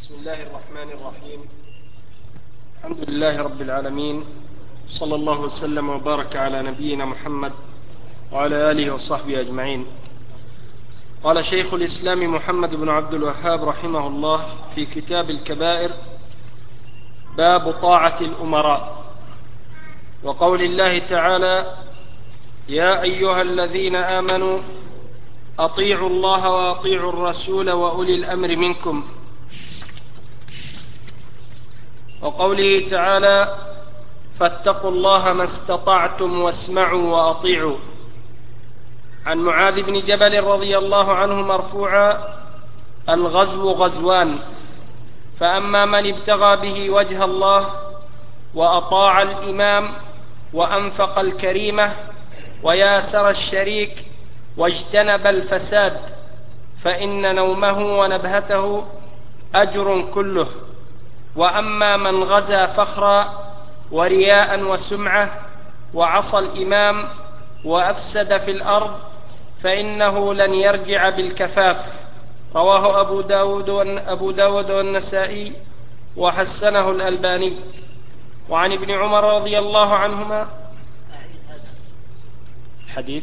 بسم الله الرحمن الرحيم. الحمد لله رب العالمين، صلى الله وسلم وبارك على نبينا محمد وعلى آله وصحبه أجمعين. قال شيخ الإسلام محمد بن عبد الوهاب رحمه الله في كتاب الكبائر: باب طاعة الأمراء. وقول الله تعالى: يا أيها الذين آمنوا أطيعوا الله وأطيعوا الرسول وأولي الأمر منكم. وقوله تعالى: فاتقوا الله ما استطعتم واسمعوا وأطيعوا. عن معاذ بن جبل رضي الله عنه مرفوعا: الغزو غزوان، فأما من ابتغى به وجه الله وأطاع الإمام وأنفق الكريمة وياسر الشريك واجتنب الفساد فإن نومه ونبهته أجر كله. وأما من غزا فخرا ورياء وسمعة وعصى الإمام وأفسد في الأرض فإنه لن يرجع بالكفاف. رواه أبو داود والنسائي وحسنه الألباني. وعن ابن عمر رضي الله عنهما حديث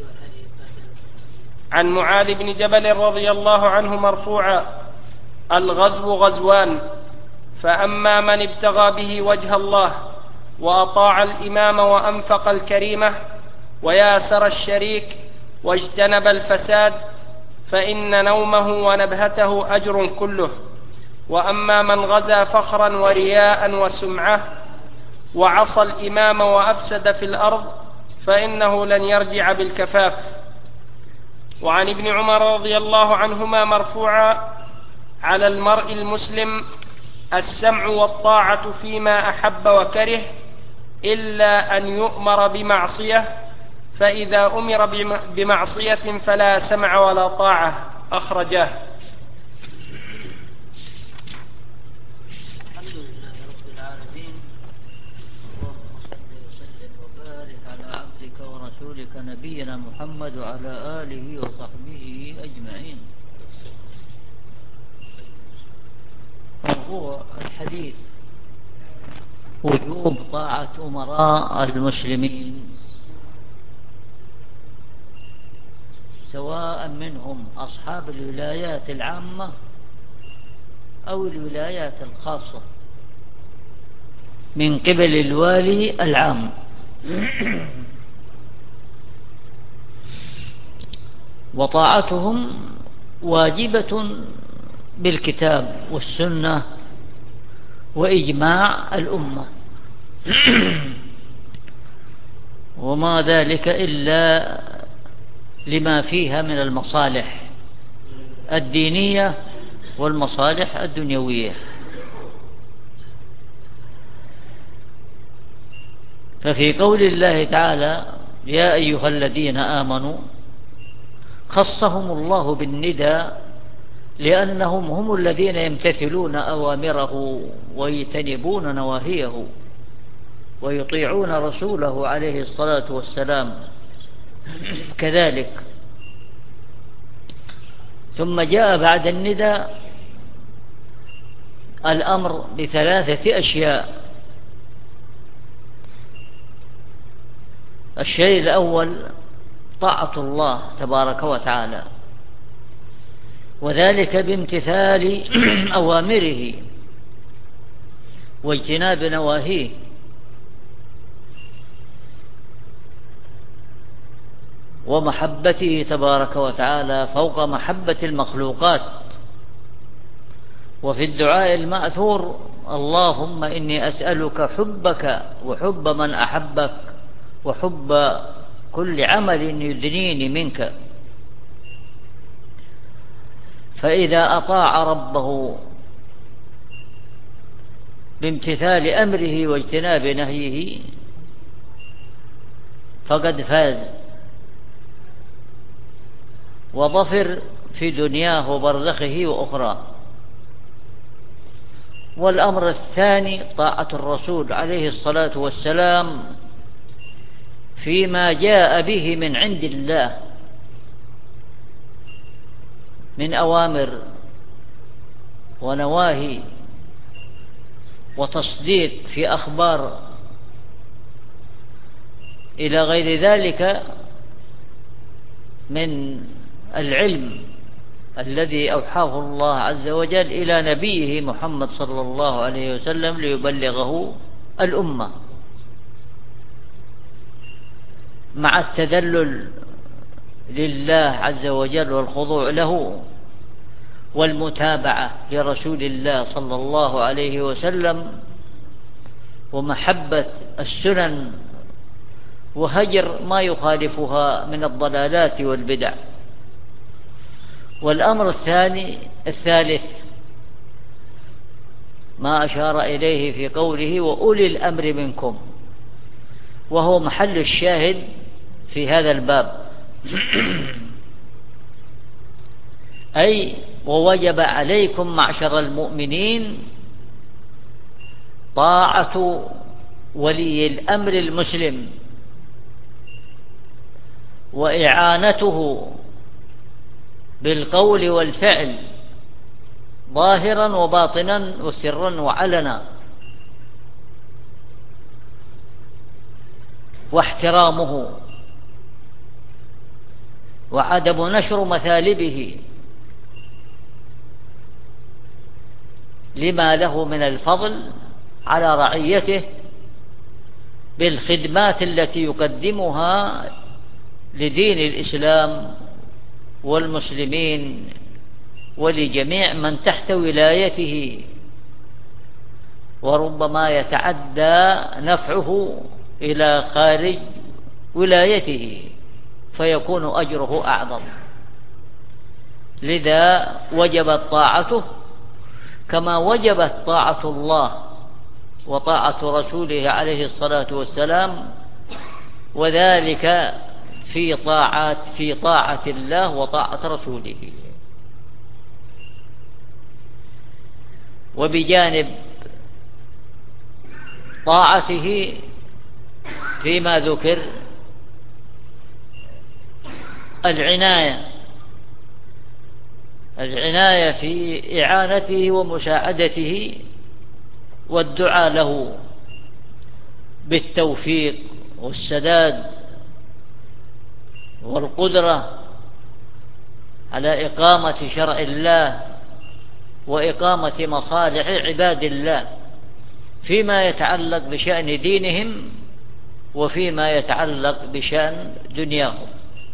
عن معاذ بن جبل رضي الله عنه مرفوعا: الغزو غزوان، فأما من ابتغى به وجه الله وأطاع الإمام وأنفق الكريمة وياسر الشريك واجتنب الفساد فإن نومه ونبهته أجر كله. وأما من غزا فخرا ورياء وسمعة وعصى الإمام وأفسد في الأرض فإنه لن يرجع بالكفاف. وعن ابن عمر رضي الله عنهما مرفوعا: على المرء المسلم السمع والطاعة فيما أحب وكره إلا أن يؤمر بمعصية، فإذا أمر بمعصية فلا سمع ولا طاعة. أخرجاه. الحمد لله رب العالمين، اللهم صل وسلم وبارك على عبدك ورسولك نبينا محمد وعلى آله وصحبه أجمعين. موضوع الحديث وجوب طاعة أمراء المسلمين، سواء منهم أصحاب الولايات العامة أو الولايات الخاصة من قبل الوالي العام. وطاعتهم واجبة بالكتاب والسنة وإجماع الأمة، وما ذلك إلا لما فيها من المصالح الدينية والمصالح الدنيوية. ففي قول الله تعالى: يا أيها الذين آمنوا، خصهم الله بالنداء لأنهم هم الذين يمتثلون أوامره ويجتنبون نواهيه ويطيعون رسوله عليه الصلاة والسلام كذلك. ثم جاء بعد النداء الأمر بثلاثة أشياء. الشيء الأول طاعة الله تبارك وتعالى، وذلك بامتثال أوامره واجتناب نواهيه، ومحبته تبارك وتعالى فوق محبة المخلوقات. وفي الدعاء المأثور: اللهم إني أسألك حبك وحب من أحبك وحب كل عمل يدنيني منك. فإذا أطاع ربه بامتثال أمره واجتناب نهيه فقد فاز وظفر في دنياه وبرزخه وأخرى. والأمر الثاني طاعة الرسول عليه الصلاة والسلام فيما جاء به من عند الله من أوامر ونواهي وتصديق في أخبار إلى غير ذلك من العلم الذي أوحاه الله عز وجل إلى نبيه محمد صلى الله عليه وسلم ليبلغه الأمة، مع التذلل لله عز وجل والخضوع له والمتابعة لرسول الله صلى الله عليه وسلم ومحبة السنن وهجر ما يخالفها من الضلالات والبدع. والأمر الثالث ما أشار إليه في قوله وأولي الأمر منكم، وهو محل الشاهد في هذا الباب أي ووجب عليكم معشر المؤمنين طاعة ولي الأمر المسلم وإعانته بالقول والفعل ظاهرا وباطنا وسرا وعلنا، واحترامه وعدم نشر مثالبه لما له من الفضل على رعيته بالخدمات التي يقدمها لدين الإسلام والمسلمين ولجميع من تحت ولايته، وربما يتعدى نفعه إلى خارج ولايته فيكون أجره أعظم. لذا وجبت طاعته كما وجبت طاعة الله وطاعة رسوله عليه الصلاة والسلام، وذلك في طاعة الله وطاعة رسوله. وبجانب طاعته فيما ذكر العناية في إعانته ومساعدته والدعاء له بالتوفيق والسداد والقدرة على إقامة شرع الله وإقامة مصالح عباد الله فيما يتعلق بشأن دينهم وفيما يتعلق بشأن دنياهم.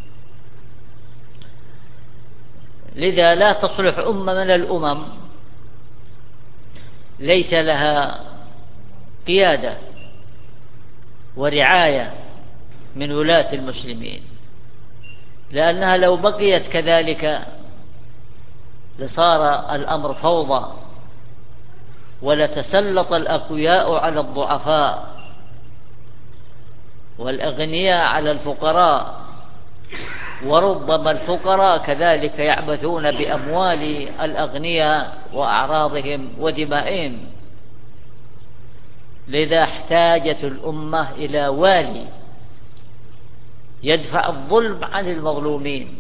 لذا لا تصلح أمة من الأمم ليس لها قيادة ورعاية من ولاة المسلمين، لأنها لو بقيت كذلك لصار الأمر فوضى ولتسلط الأقوياء على الضعفاء والأغنياء على الفقراء، وربما الفقراء كذلك يعبثون بأموال الأغنياء وأعراضهم ودمائهم. لذا احتاجت الأمة إلى والي يدفع الظلم عن المظلومين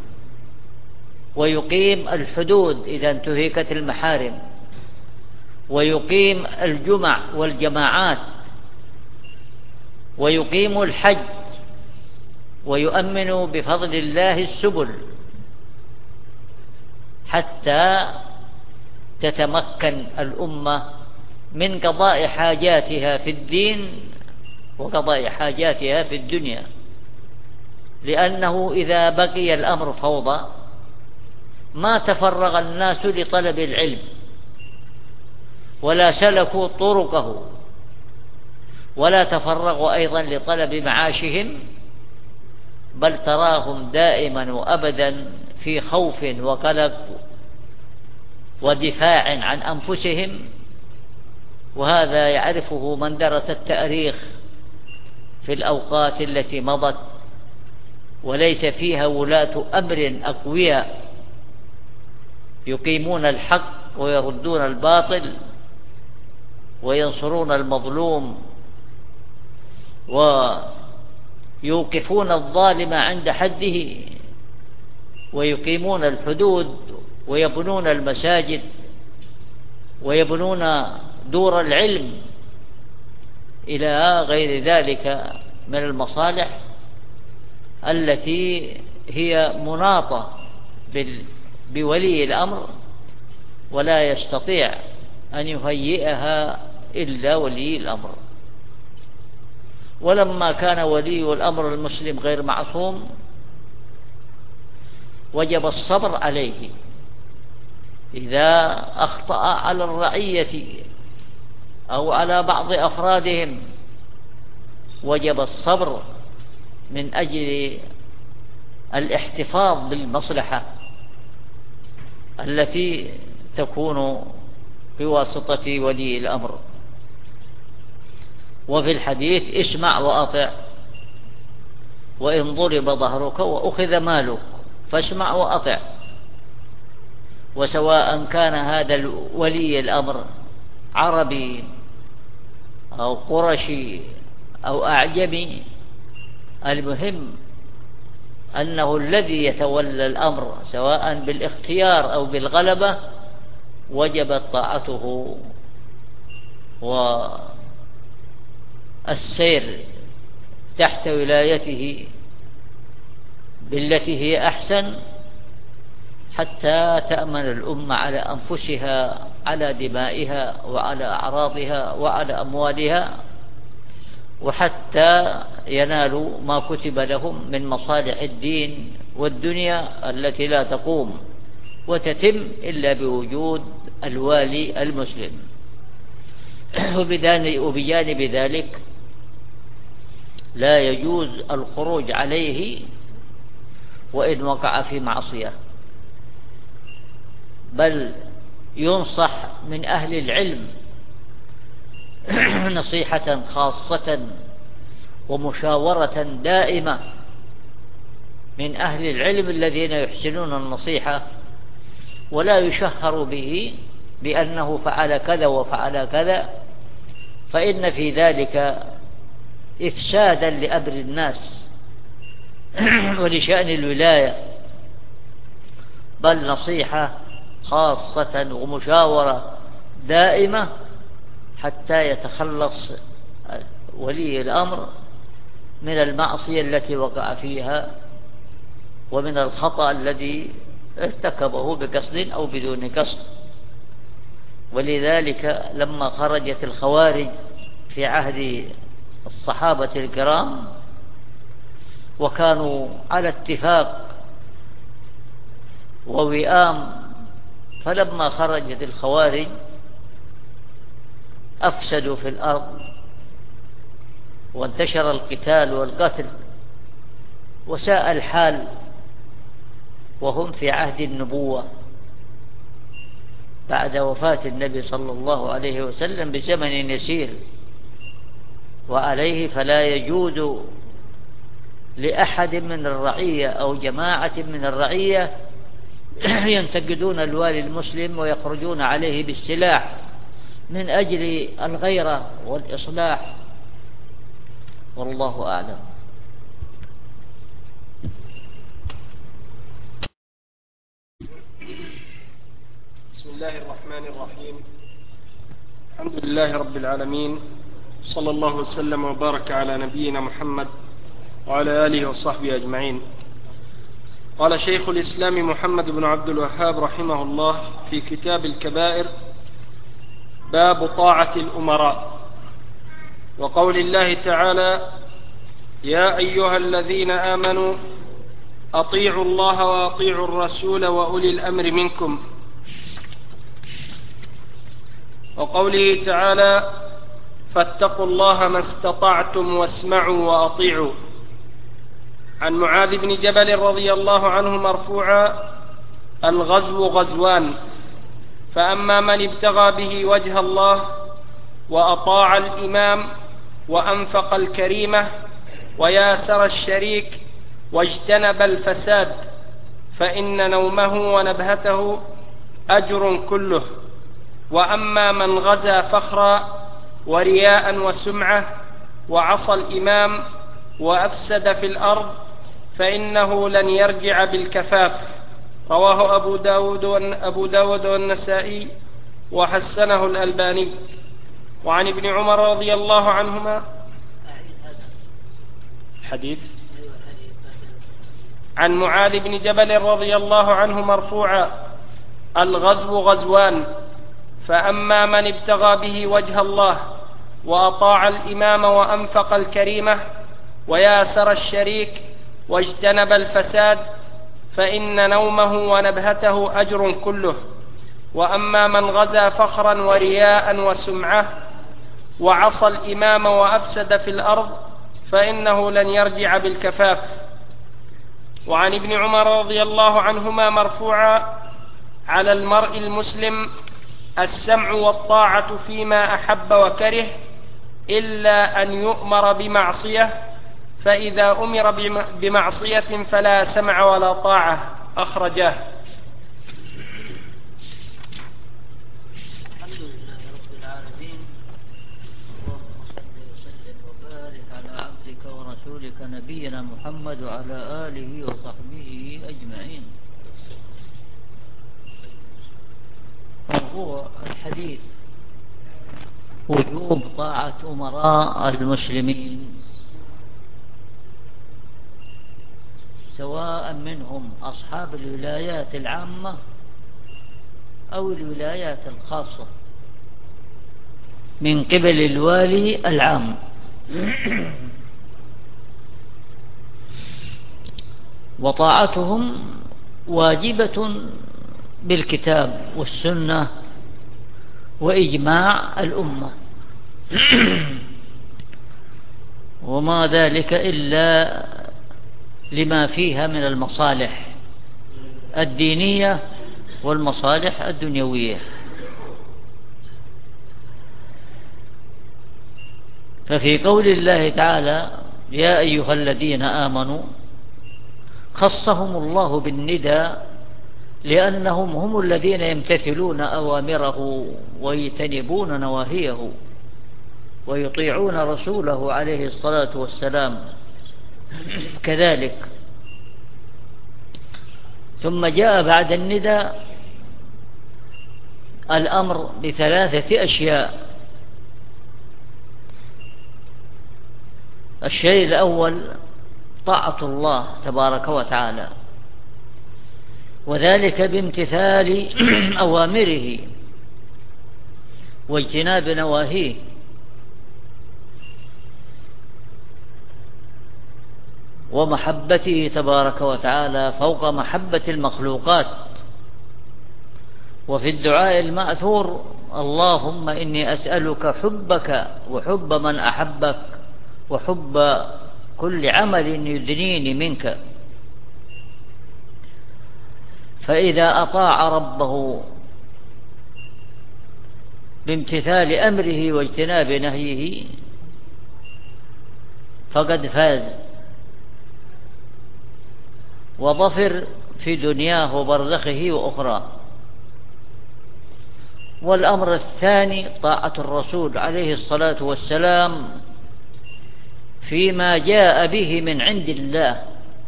ويقيم الحدود إذا انتهكت المحارم، ويقيم الجمع والجماعات، ويقيم الحج، ويؤمن بفضل الله السبل، حتى تتمكن الأمة من قضاء حاجاتها في الدين وقضاء حاجاتها في الدنيا. لأنه إذا بقي الأمر فوضى ما تفرغ الناس لطلب العلم ولا سلكوا طرقه ولا تفرغوا أيضا لطلب معاشهم، بل تراهم دائما وأبدا في خوف وقلق ودفاع عن أنفسهم. وهذا يعرفه من درس التاريخ في الأوقات التي مضت وليس فيها ولاة أمر أقوياء يقيمون الحق ويردون الباطل وينصرون المظلوم ويوقفون الظالم عند حده ويقيمون الحدود ويبنون المساجد ويبنون دور العلم إلى غير ذلك من المصالح التي هي مناطة بولي الأمر، ولا يستطيع أن يهيئها إلا ولي الأمر. ولما كان ولي الأمر المسلم غير معصوم وجب الصبر عليه إذا أخطأ على الرعية أو على بعض أفرادهم، وجب الصبر من أجل الاحتفاظ بالمصلحة التي تكون بواسطة ولي الأمر. وفي الحديث: اسمع وأطع، وإن ضرب ظهرك وأخذ مالك فاسمع وأطع. وسواء كان هذا ولي الأمر عربي أو قرشي أو أعجمي، المهم أنه الذي يتولى الأمر سواء بالاختيار أو بالغلبة وجبت طاعته والسير تحت ولايته بالتي هي أحسن، حتى تأمن الأمة على أنفسها، على دمائها وعلى أعراضها وعلى أموالها، وحتى ينالوا ما كتب لهم من مصالح الدين والدنيا التي لا تقوم وتتم إلا بوجود الوالي المسلم. وبجانب ذلك لا يجوز الخروج عليه وإن وقع في معصية، بل ينصح من أهل العلم نصيحة خاصة ومشاورة دائمة من أهل العلم الذين يحسنون النصيحة، ولا يشهر به بأنه فعل كذا وفعل كذا، فإن في ذلك إفسادا لأمر الناس ولشأن الولاية، بل نصيحة خاصة ومشاورة دائمة حتى يتخلص ولي الأمر من المعصية التي وقع فيها ومن الخطأ الذي ارتكبه بقصد أو بدون قصد. ولذلك لما خرجت الخوارج في عهد الصحابة الكرام وكانوا على اتفاق ووئام، فلما خرجت الخوارج أفسدوا في الأرض وانتشر القتال والقتل وساء الحال، وهم في عهد النبوة بعد وفاة النبي صلى الله عليه وسلم بزمن يسير، وعليه فلا يجوز لأحد من الرعية أو جماعة من الرعية ينتقدون الوالي المسلم ويخرجون عليه بالسلاح من أجل الغيرة والإصلاح، والله أعلم. بسم الله الرحمن الرحيم. الحمد لله رب العالمين، صلى الله وسلم وبارك على نبينا محمد وعلى آله وصحبه أجمعين. قال شيخ الإسلام محمد بن عبد الوهاب رحمه الله في كتاب الكبائر: باب طاعة الأمراء. وقول الله تعالى: يا أيها الذين آمنوا أطيعوا الله وأطيعوا الرسول وأولي الأمر منكم. وقوله تعالى: فاتقوا الله ما استطعتم واسمعوا وأطيعوا. عن معاذ بن جبل رضي الله عنه مرفوعا: الغزو غزوان، فأما من ابتغى به وجه الله وأطاع الإمام وأنفق الكريمة وياسر الشريك واجتنب الفساد فإن نومه ونبهته أجر كله. وأما من غزا فخرا ورياء وسمعة وعصى الإمام وأفسد في الأرض فإنه لن يرجع بالكفاف. رواه أبو داود والنسائي وحسنه الألباني. وعن ابن عمر رضي الله عنهما حديث عن معاذ بن جبل رضي الله عنه مرفوعا: الغزو غزوان، فأما من ابتغى به وجه الله وأطاع الإمام وأنفق الكريمة وياسر الشريك واجتنب الفساد فإن نومه ونبهته أجر كله. وأما من غزا فخرا ورياء وسمعة وعصى الإمام وأفسد في الأرض فإنه لن يرجع بالكفاف. وعن ابن عمر رضي الله عنهما مرفوعا: على المرء المسلم السمع والطاعة فيما أحب وكره إلا أن يؤمر بمعصية، فإذا أمر بمعصية فلا سمع ولا طاعة. أخرجاه. الحمد لله رب العالمين، اللهم صل وسلم وبارك على عبدك ورسولك نبينا محمد وعلى آله وصحبه أجمعين. موضوع الحديث وجوب طاعة أمراء المسلمين، سواء منهم أصحاب الولايات العامة أو الولايات الخاصة من قبل الوالي العام. وطاعتهم واجبة بالكتاب والسنة وإجماع الأمة، وما ذلك إلا لما فيها من المصالح الدينية والمصالح الدنيوية. ففي قول الله تعالى: يا أيها الذين آمنوا، خصهم الله بالنداء لأنهم هم الذين يمتثلون أوامره ويجتنبون نواهيه ويطيعون رسوله عليه الصلاة والسلام كذلك. ثم جاء بعد النداء الأمر بثلاثة أشياء. الشيء الأول طاعة الله تبارك وتعالى، وذلك بامتثال أوامره واجتناب نواهيه، ومحبته تبارك وتعالى فوق محبة المخلوقات. وفي الدعاء المأثور: اللهم إني أسألك حبك وحب من أحبك وحب كل عمل يدنيني منك. فإذا أطاع ربه بامتثال أمره واجتناب نهيه فقد فاز وظفر في دنياه وبرزخه وأخرى. والأمر الثاني طاعة الرسول عليه الصلاة والسلام فيما جاء به من عند الله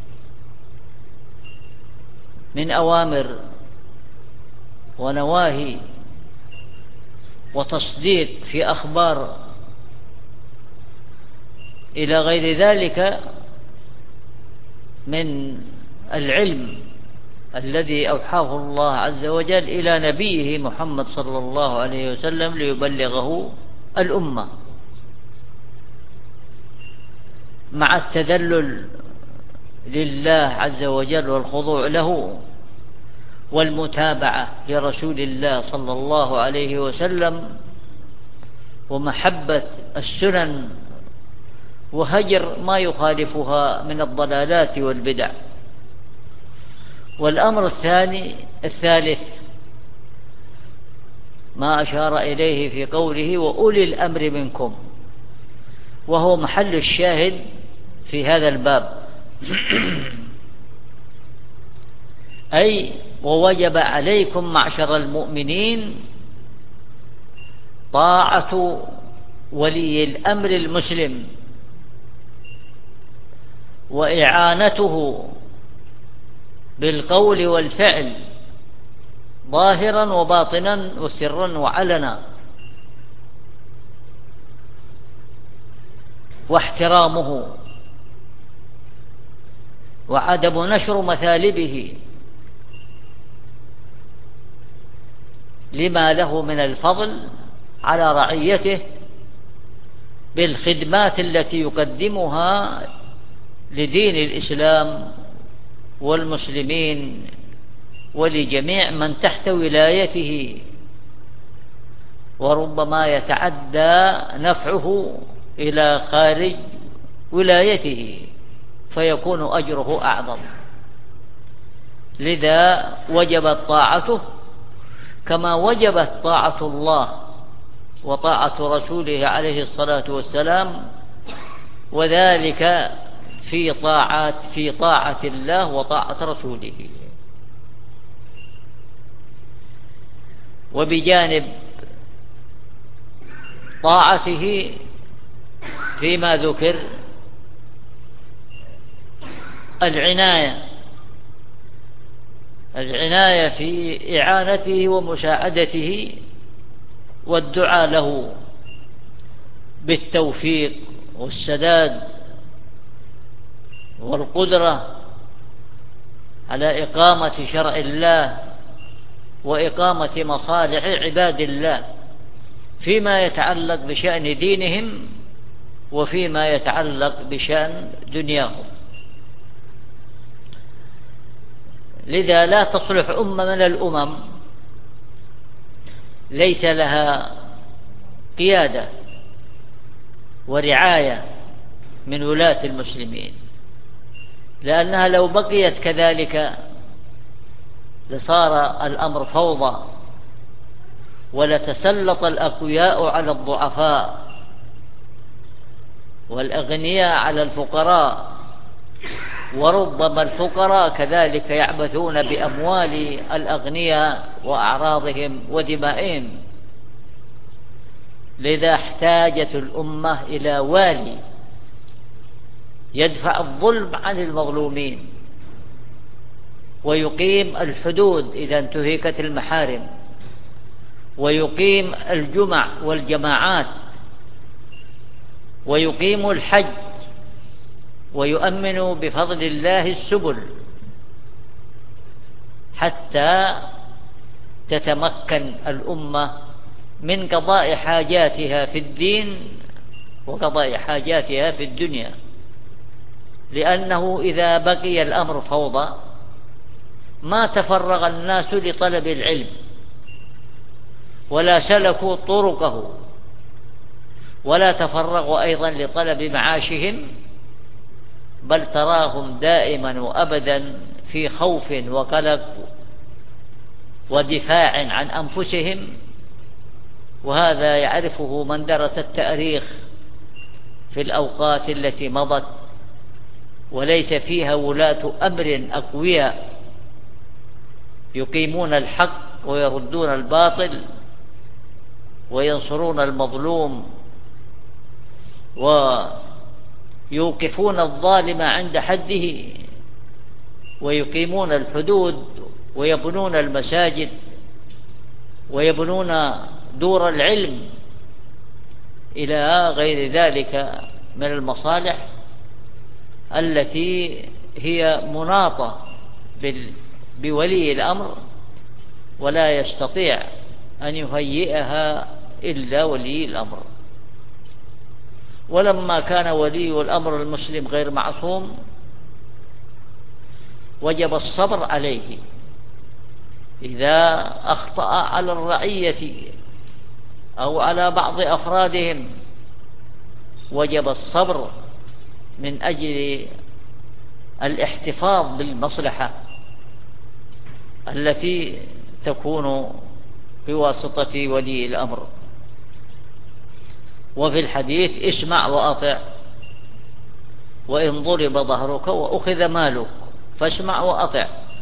من أوامر ونواهي وتصديق في أخبار إلى غير ذلك من العلم الذي أوحاه الله عز وجل إلى نبيه محمد صلى الله عليه وسلم ليبلغه الأمة، مع التذلل لله عز وجل والخضوع له والمتابعة لرسول الله صلى الله عليه وسلم ومحبة السنن وهجر ما يخالفها من الضلالات والبدع. والأمر الثالث ما أشار إليه في قوله وأولي الأمر منكم، وهو محل الشاهد في هذا الباب. أي ووجب عليكم معشر المؤمنين طاعة ولي الأمر المسلم وإعانته بالقول والفعل ظاهرا وباطنا وسرا وعلنا، واحترامه وعدم نشر مثالبه لما له من الفضل على رعيته بالخدمات التي يقدمها لدين الإسلام والمسلمين ولجميع من تحت ولايته، وربما يتعدى نفعه إلى خارج ولايته فيكون أجره أعظم. لذا وجبت طاعته كما وجبت طاعة الله وطاعة رسوله عليه الصلاة والسلام، وذلك في طاعة الله وطاعة رسوله. وبجانب طاعته فيما ذكر العناية في إعانته ومساعدته والدعاء له بالتوفيق والسداد والقدرة على إقامة شرع الله وإقامة مصالح عباد الله فيما يتعلق بشأن دينهم وفيما يتعلق بشأن دنياهم. لذا لا تصلح أمة من الأمم ليس لها قيادة ورعاية من ولاة المسلمين، لأنها لو بقيت كذلك لصار الأمر فوضى، ولتسلط الأقوياء على الضعفاء والأغنياء على الفقراء، وربما الفقراء كذلك يعبثون بأموال الأغنياء وأعراضهم ودمائهم. لذا احتاجت الأمة إلى والي يدفع الظلم عن المظلومين ويقيم الحدود إذا انتهكت المحارم، ويقيم الجمع والجماعات، ويقيم الحج، ويؤمن بفضل الله السبل، حتى تتمكن الأمة من قضاء حاجاتها في الدين وقضاء حاجاتها في الدنيا. لأنه إذا بقي الأمر فوضى ما تفرغ الناس لطلب العلم ولا سلكوا طرقه ولا تفرغوا أيضا لطلب معاشهم، بل تراهم دائما وأبدا في خوف وقلق ودفاع عن أنفسهم. وهذا يعرفه من درس التاريخ في الأوقات التي مضت وليس فيها ولاة أمر أقوياء يقيمون الحق ويردون الباطل وينصرون المظلوم ويوقفون الظالم عند حده ويقيمون الحدود ويبنون المساجد ويبنون دور العلم إلى غير ذلك من المصالح التي هي مناطة بولي الأمر ولا يستطيع أن يهيئها إلا ولي الأمر. ولما كان ولي الأمر المسلم غير معصوم وجب الصبر عليه إذا أخطأ على الرعية أو على بعض أفرادهم، وجب الصبر من أجل الاحتفاظ بالمصلحة التي تكون بواسطة ولي الأمر. وفي الحديث اسمع وأطع، وإن ضرب ظهرك وأخذ مالك فاسمع وأطع.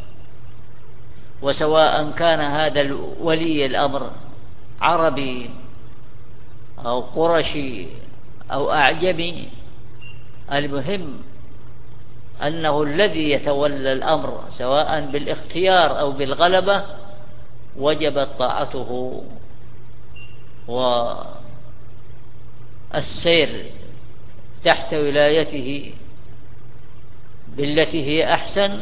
وسواء كان هذا ولي الأمر عربي أو قرشي أو أعجمي، المهم أنه الذي يتولى الأمر سواء بالاختيار أو بالغلبة وجبت طاعته والسير تحت ولايته بالتي هي أحسن،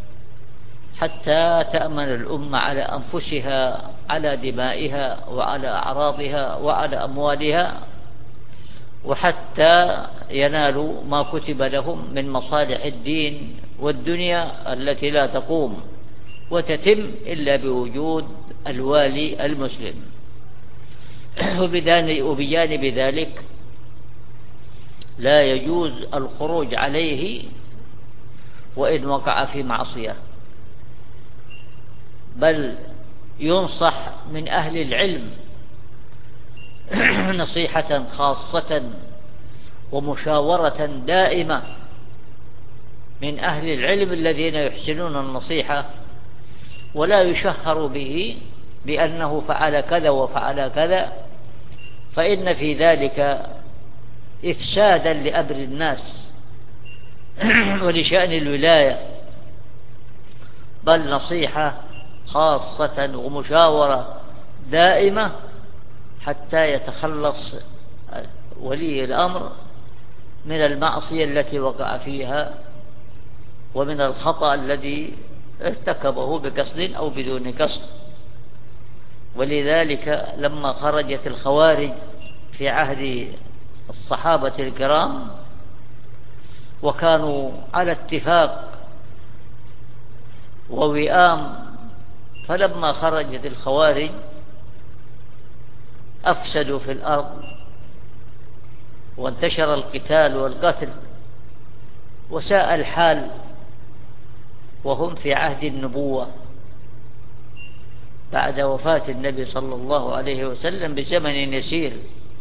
حتى تأمن الأمة على أنفسها، على دمائها وعلى أعراضها وعلى أموالها، وحتى ينالوا ما كتب لهم من مصالح الدين والدنيا التي لا تقوم وتتم إلا بوجود الوالي المسلم. وبجانب ذلك لا يجوز الخروج عليه وإن وقع في معصية، بل ينصح من أهل العلم نصيحة خاصة ومشاورة دائمة من أهل العلم الذين يحسنون النصيحة، ولا يشهر به بأنه فعل كذا وفعل كذا، فإن في ذلك إفسادا لأمر الناس ولشأن الولاية، بل نصيحة خاصة ومشاورة دائمة حتى يتخلص ولي الأمر من المعصية التي وقع فيها ومن الخطأ الذي ارتكبه بقصد أو بدون قصد. ولذلك لما خرجت الخوارج في عهد الصحابة الكرام وكانوا على اتفاق ووئام، فلما خرجت الخوارج أفسدوا في الأرض وانتشر القتال والقتل وساء الحال، وهم في عهد النبوة بعد وفاة النبي صلى الله عليه وسلم بزمن يسير،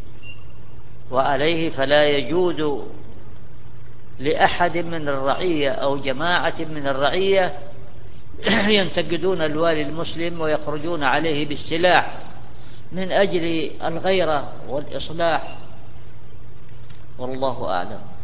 وعليه فلا يجوز لأحد من الرعية أو جماعة من الرعية ينتقدون الوالي المسلم ويخرجون عليه بالسلاح من أجل الغيرة والإصلاح، والله أعلم.